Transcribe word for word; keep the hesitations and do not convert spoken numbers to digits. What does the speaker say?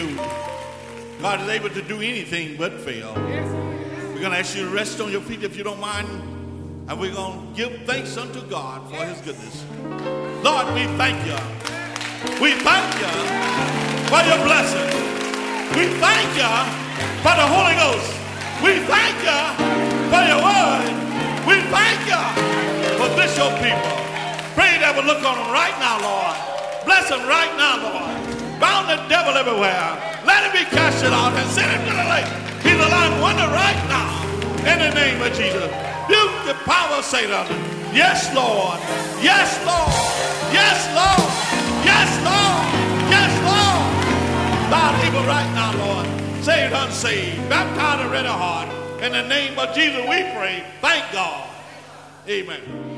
you. God is able to do anything but fail. We're going to ask you to rest on your feet if you don't mind. And we're going to give thanks unto God for his goodness. Lord, we thank you. We thank you for your blessing. We thank you for the Holy Ghost. We thank you for your word. We thank you for this your people. Pray that we look on them right now, Lord. Bless them right now, Lord. Bound the devil everywhere. Let him be casted out and send him to the lake. He's a lying wonder right now. In the name of Jesus. Buke the power of Satan. Yes, Lord. Yes, Lord. Yes, Lord. Yes, Lord. Yes, Lord. God, able right now, Lord. Saved, unsaved. Baptized, and ready heart. In the name of Jesus we pray. Thank God. Amen.